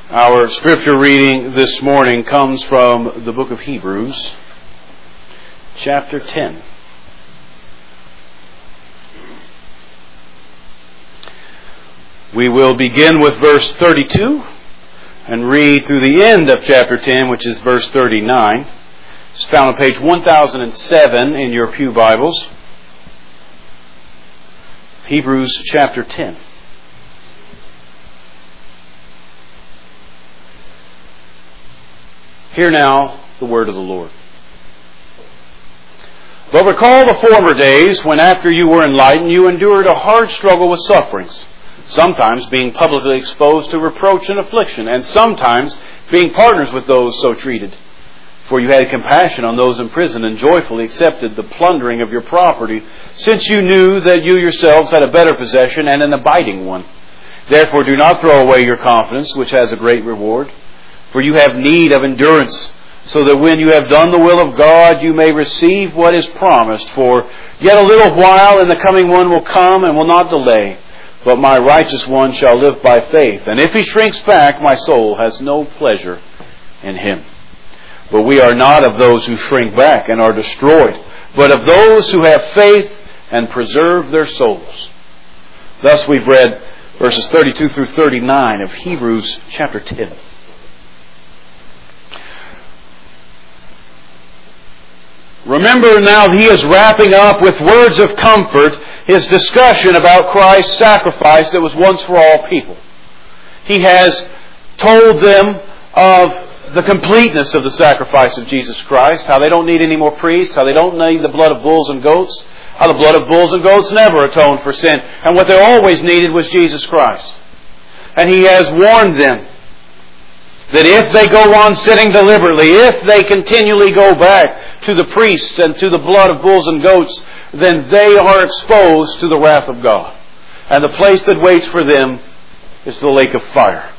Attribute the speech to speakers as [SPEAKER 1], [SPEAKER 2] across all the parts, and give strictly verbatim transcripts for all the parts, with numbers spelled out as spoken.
[SPEAKER 1] Our scripture reading this morning comes from the book of Hebrews, chapter ten. We will begin with verse thirty-two and read through the end of chapter ten, which is verse thirty-nine. It's found on page one thousand seven in your pew Bibles. Hebrews chapter ten. Hear now the word of the Lord. But recall the former days when after you were enlightened you endured a hard struggle with sufferings, sometimes being publicly exposed to reproach and affliction, and sometimes being partners with those so treated. For you had compassion on those in prison and joyfully accepted the plundering of your property, since you knew that you yourselves had a better possession and an abiding one. Therefore do not throw away your confidence, which has a great reward. For you have need of endurance, so that when you have done the will of God, you may receive what is promised. For yet a little while, and the coming one will come and will not delay. But my righteous one shall live by faith. And if he shrinks back, my soul has no pleasure in him. But we are not of those who shrink back and are destroyed, but of those who have faith and preserve their souls. Thus we've read verses thirty-two through thirty-nine of Hebrews chapter ten. Remember now he is wrapping up with words of comfort his discussion about Christ's sacrifice that was once for all people. He has told them of the completeness of the sacrifice of Jesus Christ, how they don't need any more priests, how they don't need the blood of bulls and goats, how the blood of bulls and goats never atoned for sin, and what they always needed was Jesus Christ. And he has warned them that if they go on sinning deliberately, if they continually go back to the priests and to the blood of bulls and goats, then they are exposed to the wrath of God. And the place that waits for them is the lake of fire.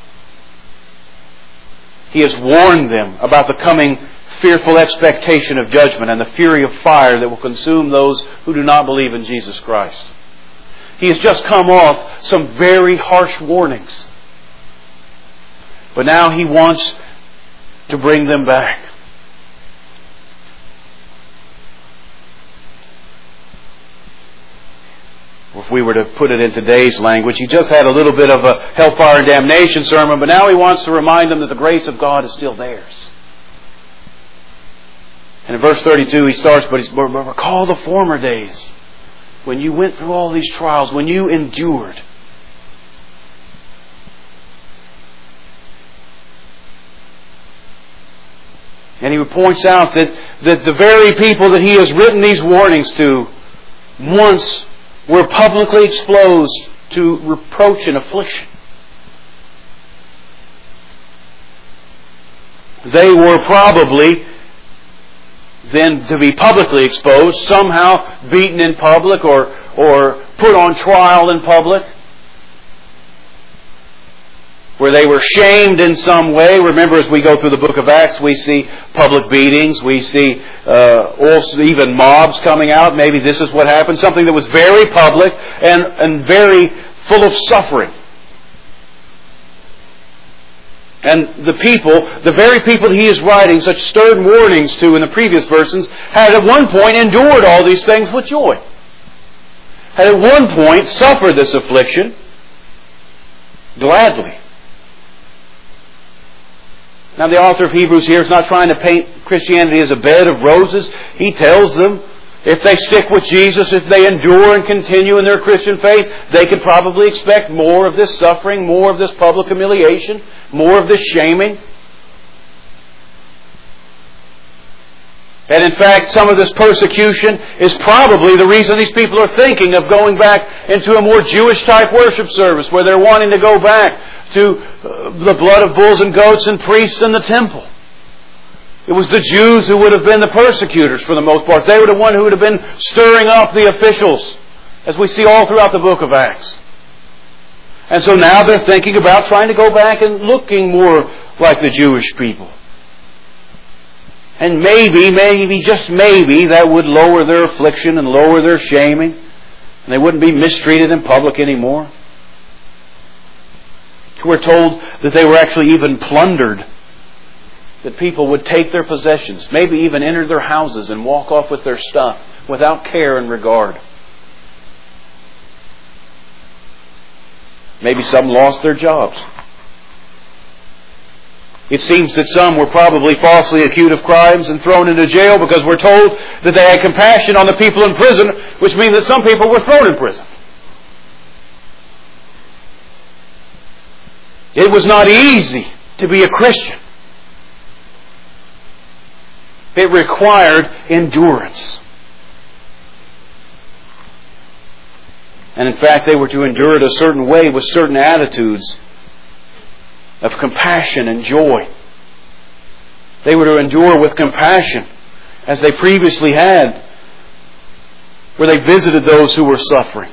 [SPEAKER 1] He has warned them about the coming fearful expectation of judgment and the fury of fire that will consume those who do not believe in Jesus Christ. He has just come off some very harsh warnings. But now he wants to bring them back. If we were to put it in today's language, he just had a little bit of a hellfire and damnation sermon, but now he wants to remind them that the grace of God is still theirs. And in verse thirty-two he starts, but he's, recall the former days when you went through all these trials, when you endured. And he points out that, that the very people that he has written these warnings to once were publicly exposed to reproach and affliction. They were probably then to be publicly exposed, somehow beaten in public or, or put on trial in public, where they were shamed in some way. Remember, as we go through the book of Acts, we see public beatings. We see uh, also even mobs coming out. Maybe this is what happened. Something that was very public and, and very full of suffering. And the people, the very people he is writing such stern warnings to in the previous verses, had at one point endured all these things with joy. Had at one point suffered this affliction gladly. Now the author of Hebrews here is not trying to paint Christianity as a bed of roses. He tells them if they stick with Jesus, if they endure and continue in their Christian faith, they could probably expect more of this suffering, more of this public humiliation, more of this shaming. And in fact, some of this persecution is probably the reason these people are thinking of going back into a more Jewish type worship service, where they're wanting to go back to the blood of bulls and goats and priests in the temple. It was the Jews who would have been the persecutors for the most part. They were the one who would have been stirring up the officials, as we see all throughout the book of Acts. And so now they're thinking about trying to go back and looking more like the Jewish people. And maybe, maybe, just maybe, that would lower their affliction and lower their shaming. And they wouldn't be mistreated in public anymore. We're told that they were actually even plundered. That people would take their possessions, maybe even enter their houses and walk off with their stuff without care and regard. Maybe some lost their jobs. It seems that some were probably falsely accused of crimes and thrown into jail, because we're told that they had compassion on the people in prison, which means that some people were thrown in prison. It was not easy to be a Christian. It required endurance. And in fact, they were to endure it a certain way with certain attitudes of compassion and joy. They were to endure with compassion, as they previously had, where they visited those who were suffering.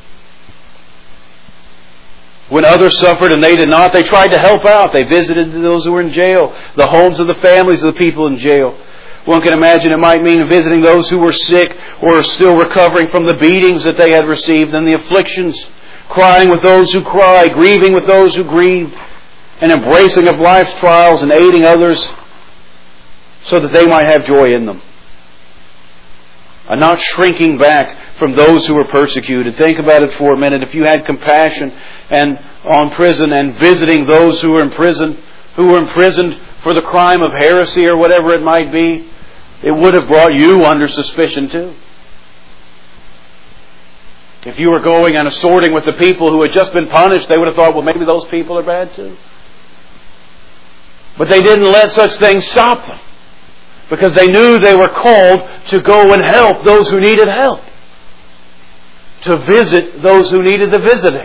[SPEAKER 1] When others suffered and they did not, they tried to help out. They visited those who were in jail, the homes of the families of the people in jail. One can imagine it might mean visiting those who were sick or are still recovering from the beatings that they had received and the afflictions, crying with those who cry, grieving with those who grieve, and embracing of life's trials and aiding others so that they might have joy in them. And not shrinking back from those who were persecuted. Think about it for a minute. If you had compassion and on prison and visiting those who were in prison, who were imprisoned for the crime of heresy or whatever it might be, it would have brought you under suspicion too. If you were going and assorting with the people who had just been punished, they would have thought, well, maybe those people are bad too. But they didn't let such things stop them, because they knew they were called to go and help those who needed help, to visit those who needed the visiting,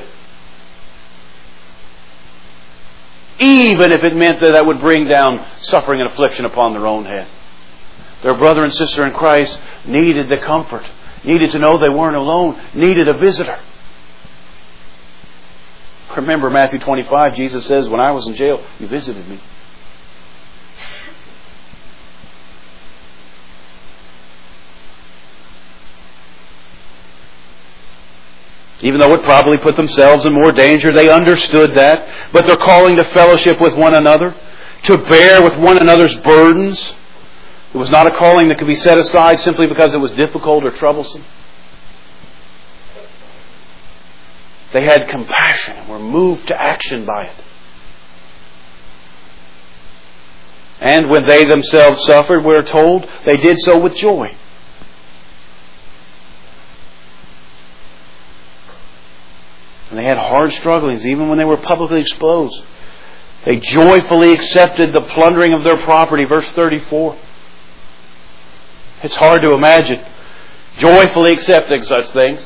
[SPEAKER 1] even if it meant that that would bring down suffering and affliction upon their own head. Their brother and sister in Christ needed the comfort, needed to know they weren't alone, needed a visitor. Remember Matthew twenty-five, Jesus says, when I was in jail, you visited me. Even though it probably put themselves in more danger, they understood that. But their calling to fellowship with one another, to bear with one another's burdens, it was not a calling that could be set aside simply because it was difficult or troublesome. They had compassion and were moved to action by it. And when they themselves suffered, we're told, they did so with joy. And they had hard strugglings, even when they were publicly exposed. They joyfully accepted the plundering of their property, verse thirty-four. It's hard to imagine joyfully accepting such things.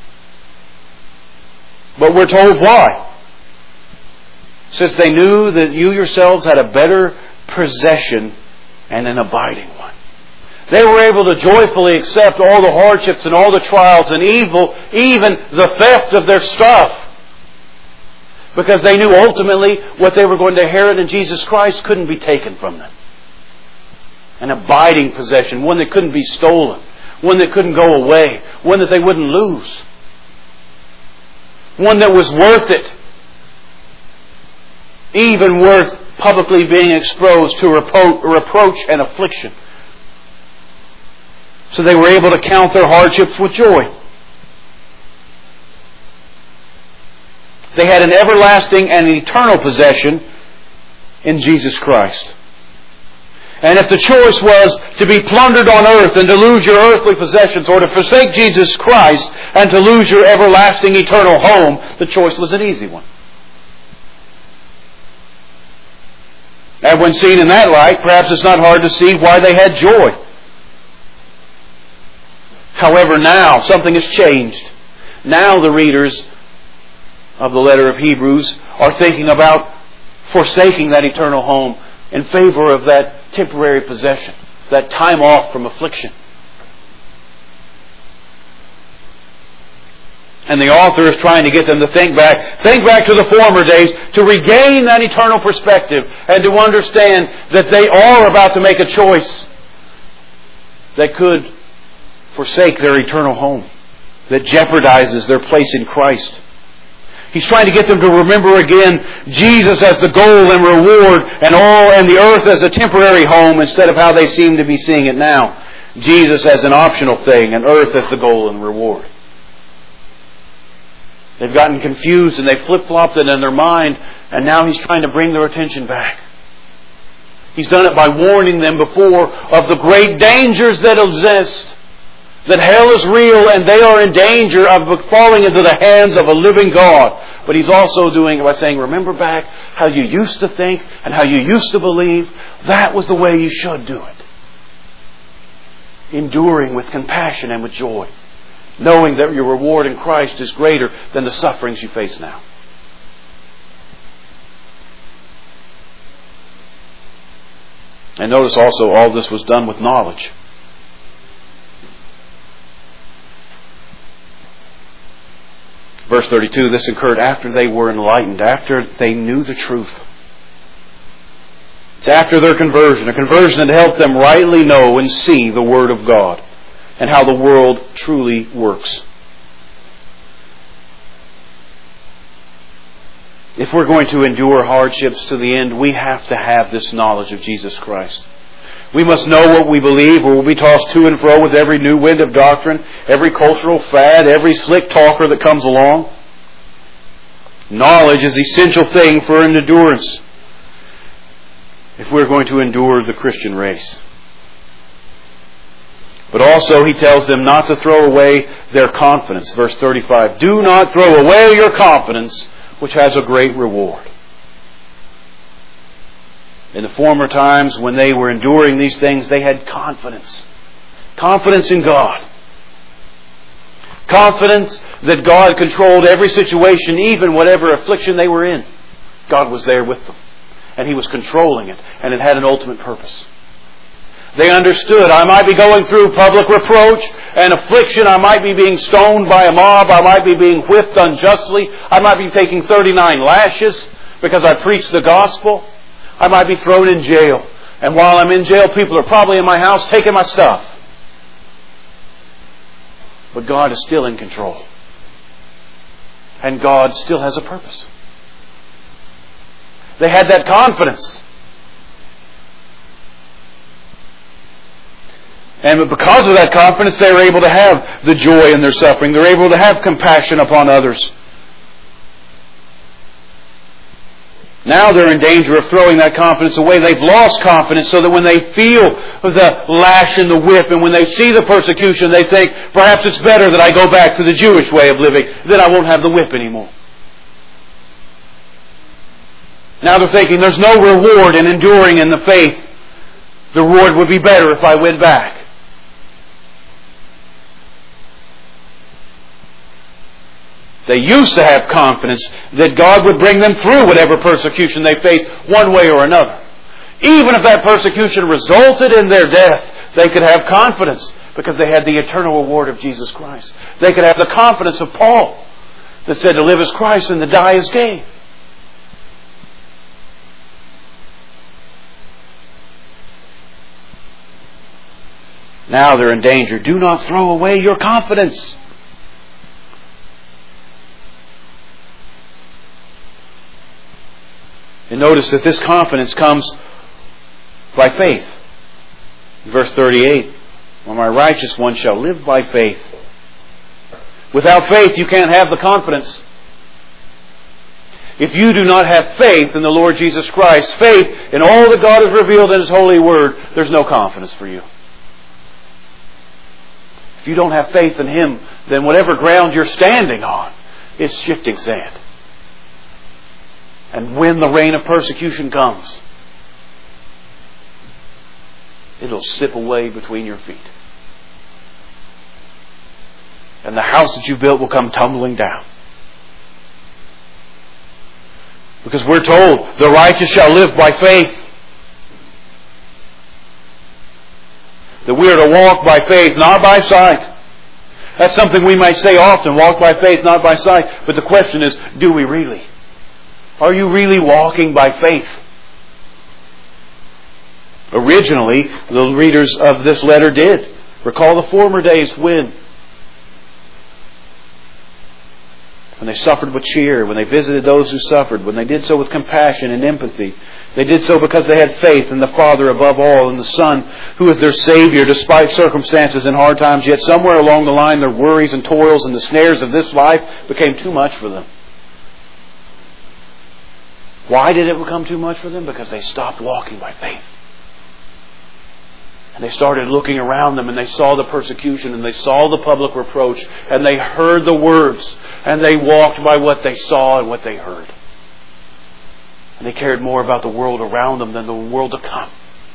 [SPEAKER 1] But we're told why. Since they knew that you yourselves had a better possession and an abiding one. They were able to joyfully accept all the hardships and all the trials and evil, even the theft of their stuff. Because they knew ultimately what they were going to inherit in Jesus Christ couldn't be taken from them. An abiding possession, one that couldn't be stolen, one that couldn't go away, one that they wouldn't lose. One that was worth it. Even worth publicly being exposed to repro- reproach and affliction. So they were able to count their hardships with joy. They had an everlasting and eternal possession in Jesus Christ. And if the choice was to be plundered on earth and to lose your earthly possessions, or to forsake Jesus Christ and to lose your everlasting eternal home, the choice was an easy one. And when seen in that light, perhaps it's not hard to see why they had joy. However, now something has changed. Now the readers of the letter of Hebrews are thinking about forsaking that eternal home in favor of that temporary possession, that time off from affliction. And the author is trying to get them to think back, think back to the former days, to regain that eternal perspective and to understand that they are about to make a choice that could forsake their eternal home, that jeopardizes their place in Christ. He's trying to get them to remember again Jesus as the goal and reward, and all and the earth as a temporary home instead of how they seem to be seeing it now. Jesus as an optional thing and earth as the goal and reward. They've gotten confused and they flip-flopped it in their mind, and now He's trying to bring their attention back. He's done it by warning them before of the great dangers that exist. That hell is real and they are in danger of falling into the hands of a living God. But He's also doing it by saying, remember back how you used to think and how you used to believe. That was the way you should do it. Enduring with compassion and with joy. Knowing that your reward in Christ is greater than the sufferings you face now. And notice also all this was done with knowledge. Verse thirty-two, this occurred after they were enlightened, after they knew the truth. It's after their conversion, a conversion that helped them rightly know and see the Word of God and how the world truly works. If we're going to endure hardships to the end, we have to have this knowledge of Jesus Christ. We must know what we believe, or we'll be tossed to and fro with every new wind of doctrine, every cultural fad, every slick talker that comes along. Knowledge is the essential thing for an endurance if we're going to endure the Christian race. But also He tells them not to throw away their confidence. Verse thirty-five, do not throw away your confidence, which has a great reward. In the former times when they were enduring these things, they had confidence. Confidence in God. Confidence that God controlled every situation, even whatever affliction they were in. God was there with them. And He was controlling it. And it had an ultimate purpose. They understood, I might be going through public reproach and affliction. I might be being stoned by a mob. I might be being whipped unjustly. I might be taking thirty-nine lashes because I preach the gospel. I might be thrown in jail. And while I'm in jail, people are probably in my house taking my stuff. But God is still in control. And God still has a purpose. They had that confidence. And because of that confidence, they were able to have the joy in their suffering. They're able to have compassion upon others. Now they're in danger of throwing that confidence away. They've lost confidence, so that when they feel the lash and the whip, and when they see the persecution, they think, perhaps it's better that I go back to the Jewish way of living. Then I won't have the whip anymore. Now they're thinking, there's no reward in enduring in the faith. The reward would be better if I went back. They used to have confidence that God would bring them through whatever persecution they faced, one way or another. Even if that persecution resulted in their death, they could have confidence because they had the eternal reward of Jesus Christ. They could have the confidence of Paul that said to live as Christ and to die as gain. Now they're in danger. Do not throw away your confidence. And notice that this confidence comes by faith. Verse thirty-eight, "For my righteous one shall live by faith." Without faith, you can't have the confidence. If you do not have faith in the Lord Jesus Christ, faith in all that God has revealed in His holy word, there's no confidence for you. If you don't have faith in Him, then whatever ground you're standing on is shifting sand. And when the rain of persecution comes, it'll sip away between your feet. And the house that you built will come tumbling down. Because we're told, the righteous shall live by faith. That we are to walk by faith, not by sight. That's something we might say often, walk by faith, not by sight. But the question is, do we really? Are you really walking by faith? Originally, the readers of this letter did. Recall the former days when. when they suffered with cheer, when they visited those who suffered, when they did so with compassion and empathy. They did so because they had faith in the Father above all, and the Son, who is their Savior despite circumstances and hard times. Yet somewhere along the line, their worries and toils and the snares of this life became too much for them. Why did it become too much for them? Because they stopped walking by faith. And they started looking around them, and they saw the persecution, and they saw the public reproach, and they heard the words, and they walked by what they saw and what they heard. And they cared more about the world around them than the world to come.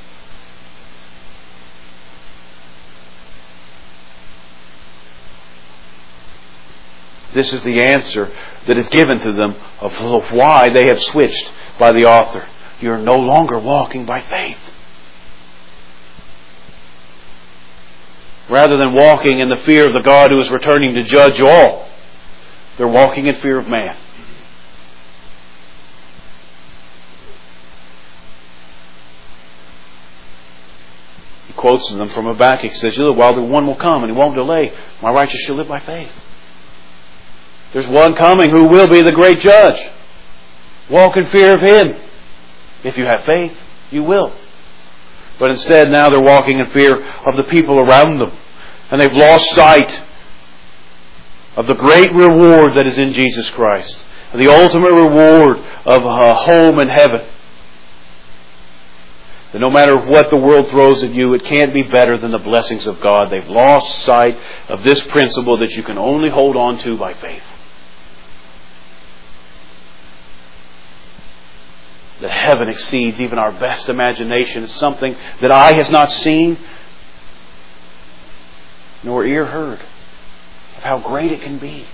[SPEAKER 1] This is the answer that is given to them of why they have switched by the author. You're no longer walking by faith. Rather than walking in the fear of the God who is returning to judge all, they're walking in fear of man. He quotes them from Habakkuk. He says, while the one will come and he won't delay, my righteous shall live by faith. There's one coming who will be the great judge. Walk in fear of Him. If you have faith, you will. But instead now they're walking in fear of the people around them. And they've lost sight of the great reward that is in Jesus Christ. The ultimate reward of a home in heaven. That no matter what the world throws at you, it can't be better than the blessings of God. They've lost sight of this principle that you can only hold on to by faith. That heaven exceeds even our best imagination. It's something that eye has not seen, nor ear heard, of how great it can be.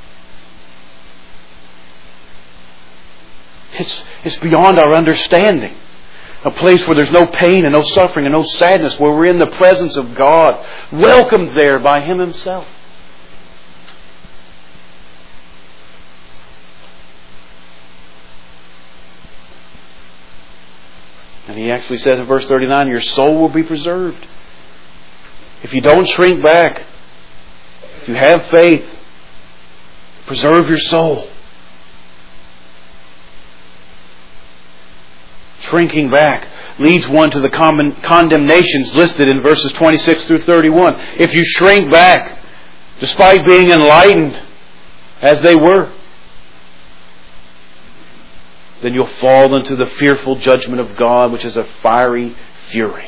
[SPEAKER 1] It's, it's beyond our understanding. A place where there's no pain and no suffering and no sadness, where we're in the presence of God, welcomed there by Him Himself. And He actually says in verse thirty-nine, your soul will be preserved. If you don't shrink back, if you have faith, preserve your soul. Shrinking back leads one to the condemnations listed in verses twenty-six through thirty-one. If you shrink back, despite being enlightened as they were, then you'll fall into the fearful judgment of God, which is a fiery fury.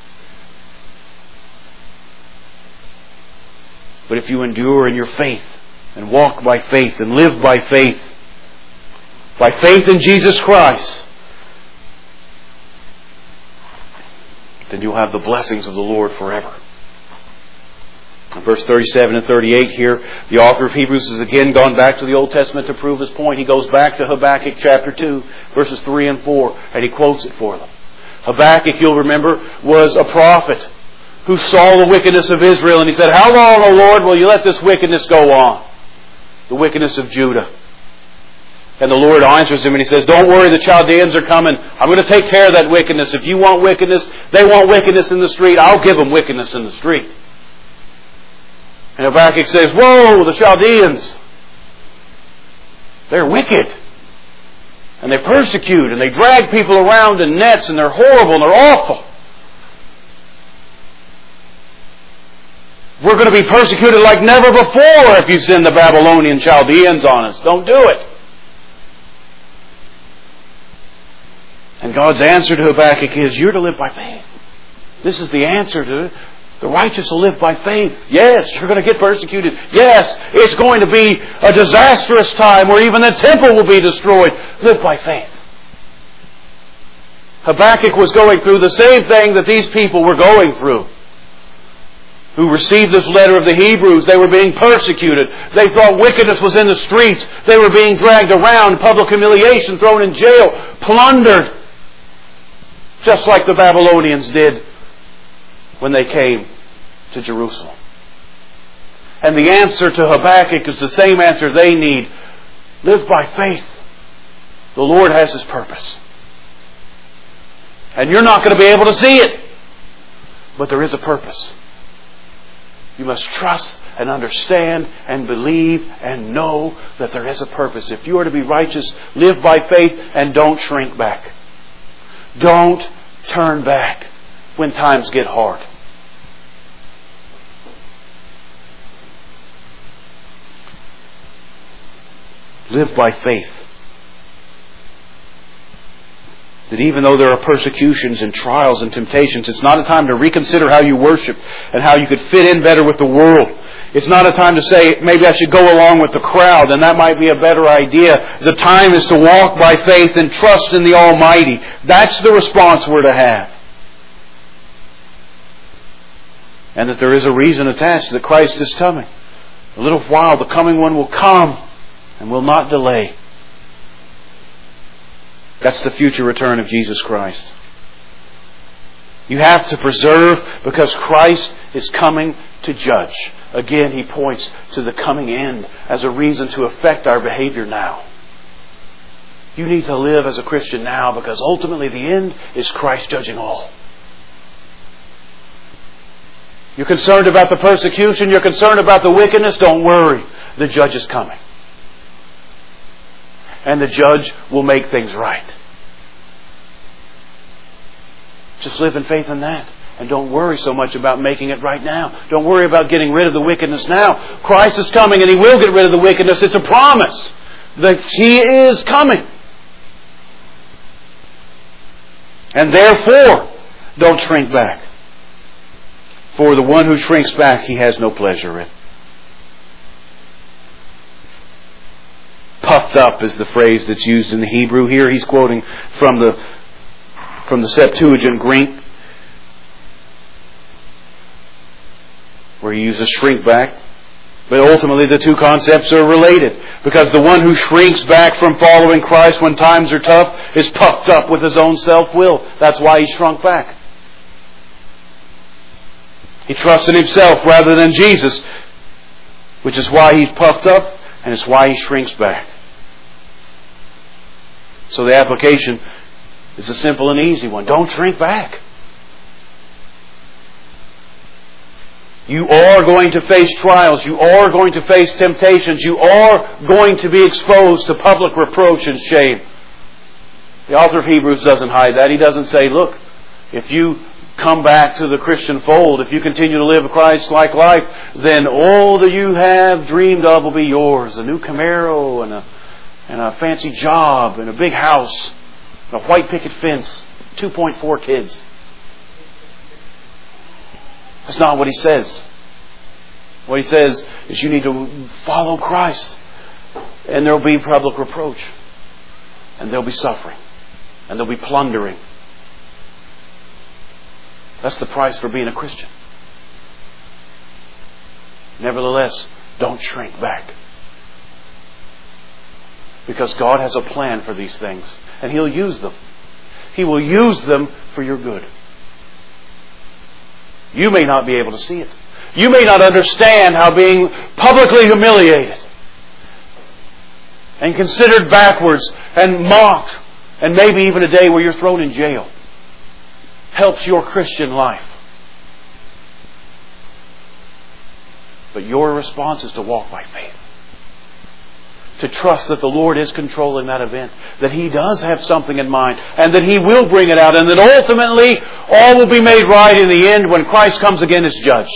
[SPEAKER 1] But if you endure in your faith and walk by faith and live by faith, by faith in Jesus Christ, then you'll have the blessings of the Lord forever. In verse thirty-seven and thirty-eight here, the author of Hebrews has again gone back to the Old Testament to prove his point. He goes back to Habakkuk chapter two, verses three and four, and he quotes it for them. Habakkuk, you'll remember, was a prophet who saw the wickedness of Israel, and he said, how long, O Lord, will you let this wickedness go on? The wickedness of Judah. And the Lord answers him and He says, don't worry, the Chaldeans are coming. I'm going to take care of that wickedness. If you want wickedness, they want wickedness in the street. I'll give them wickedness in the street. And Habakkuk says, whoa, the Chaldeans, they're wicked. And they persecute and they drag people around in nets and they're horrible and they're awful. We're going to be persecuted like never before if you send the Babylonian Chaldeans on us. Don't do it. And God's answer to Habakkuk is, you're to live by faith. This is the answer to it. The righteous will live by faith. Yes, you're going to get persecuted. Yes, it's going to be a disastrous time where even the temple will be destroyed. Live by faith. Habakkuk was going through the same thing that these people were going through, who received this letter of the Hebrews. They were being persecuted. They thought wickedness was in the streets. They were being dragged around, public humiliation, thrown in jail, plundered, just like the Babylonians did when they came to Jerusalem. And the answer to Habakkuk is the same answer they need. Live by faith. The Lord has His purpose. And you're not going to be able to see it. But there is a purpose. You must trust and understand and believe and know that there is a purpose. If you are to be righteous, live by faith and don't shrink back. Don't turn back when times get hard. Live by faith. That even though there are persecutions and trials and temptations, it's not a time to reconsider how you worship and how you could fit in better with the world. It's not a time to say, maybe I should go along with the crowd, and that might be a better idea. The time is to walk by faith and trust in the Almighty. That's the response we're to have. And that there is a reason attached, that Christ is coming. A little while, the coming one will come and will not delay. That's the future return of Jesus Christ. You have to preserve because Christ is coming to judge. Again, he points to the coming end as a reason to affect our behavior now. You need to live as a Christian now because ultimately the end is Christ judging all. You're concerned about the persecution, you're concerned about the wickedness, don't worry. The judge is coming. And the judge will make things right. Just live in faith in that. And don't worry so much about making it right now. Don't worry about getting rid of the wickedness now. Christ is coming and He will get rid of the wickedness. It's a promise that He is coming. And therefore, don't shrink back. For the one who shrinks back, He has no pleasure in. Puffed up is the phrase that's used in the Hebrew. Here he's quoting from the from the Septuagint Greek, where he uses shrink back. But ultimately the two concepts are related, because the one who shrinks back from following Christ when times are tough is puffed up with his own self-will. That's why he shrunk back. He trusts in himself rather than Jesus, which is why he's puffed up, and it's why he shrinks back. So the application is a simple and easy one. Don't shrink back. You are going to face trials. You are going to face temptations. You are going to be exposed to public reproach and shame. The author of Hebrews doesn't hide that. He doesn't say, look, if you come back to the Christian fold, if you continue to live a Christ-like life, then all that you have dreamed of will be yours. A new Camaro and a, and a fancy job and a big house and a white picket fence, two point four kids. That's not what he says. What he says is you need to follow Christ, and there will be public reproach, and there will be suffering, and there will be plundering. That's the price for being a Christian. Nevertheless, don't shrink back. Because God has a plan for these things, and He'll use them. He will use them for your good. You may not be able to see it. You may not understand how being publicly humiliated and considered backwards and mocked, and maybe even a day where you're thrown in jail, helps your Christian life. But your response is to walk by faith. To trust that the Lord is controlling that event, that He does have something in mind, and that He will bring it out, and that ultimately all will be made right in the end when Christ comes again as judge.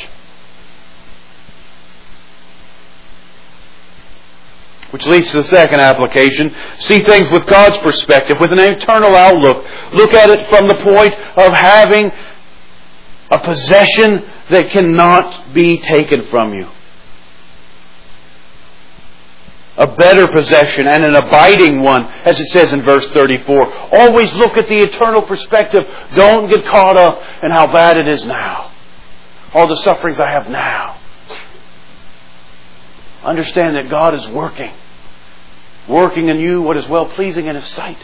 [SPEAKER 1] Which leads to the second application. See things with God's perspective, with an eternal outlook. Look at it from the point of having a possession that cannot be taken from you. A better possession and an abiding one, as it says in verse thirty-four. Always look at the eternal perspective. Don't get caught up in how bad it is now. All the sufferings I have now. Understand that God is working. Working in you what is well-pleasing in His sight.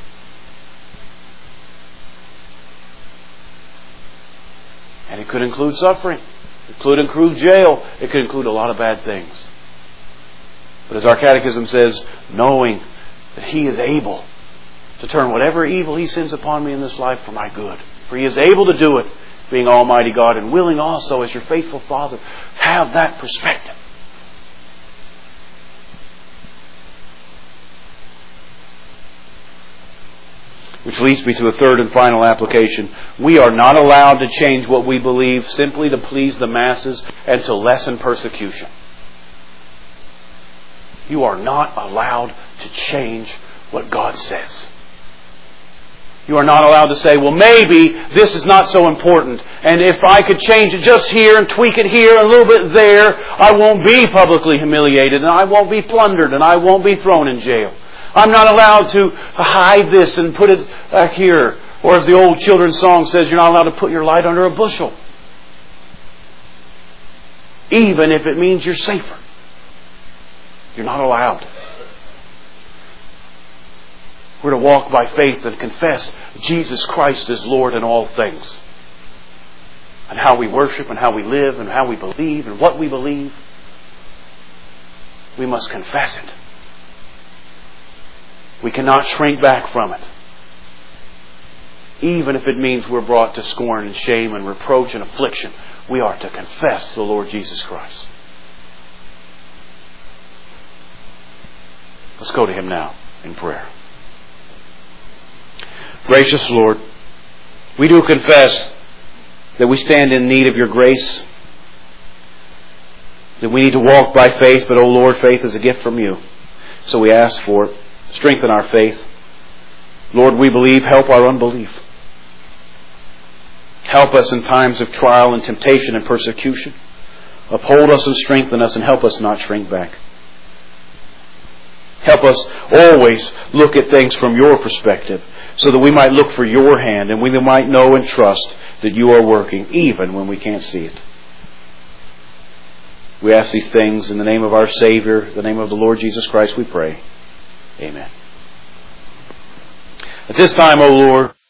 [SPEAKER 1] And it could include suffering. It could include jail. It could include a lot of bad things. But as our catechism says, knowing that He is able to turn whatever evil He sends upon me in this life for my good. For He is able to do it, being Almighty God, and willing also, as your faithful Father, have that perspective. Which leads me to a third and final application. We are not allowed to change what we believe simply to please the masses and to lessen persecution. You are not allowed to change what God says. You are not allowed to say, well, maybe this is not so important, and if I could change it just here and tweak it here and a little bit there, I won't be publicly humiliated, and I won't be plundered, and I won't be thrown in jail. I'm not allowed to hide this and put it back here. Or as the old children's song says, you're not allowed to put your light under a bushel. Even if it means you're safer. You're not allowed. We're to walk by faith and confess Jesus Christ is Lord in all things. And how we worship and how we live and how we believe and what we believe. We must confess it. We cannot shrink back from it. Even if it means we're brought to scorn and shame and reproach and affliction, we are to confess the Lord Jesus Christ. Let's go to Him now in prayer. Gracious Lord, we do confess that we stand in need of Your grace, that we need to walk by faith, but, O Lord, faith is a gift from You. So we ask for it. Strengthen our faith. Lord, we believe, help our unbelief. Help us in times of trial and temptation and persecution. Uphold us and strengthen us and help us not shrink back. Help us always look at things from Your perspective so that we might look for Your hand and we might know and trust that You are working even when we can't see it. We ask these things in the name of our Savior, the name of the Lord Jesus Christ, we pray. Amen. At this time, O Lord,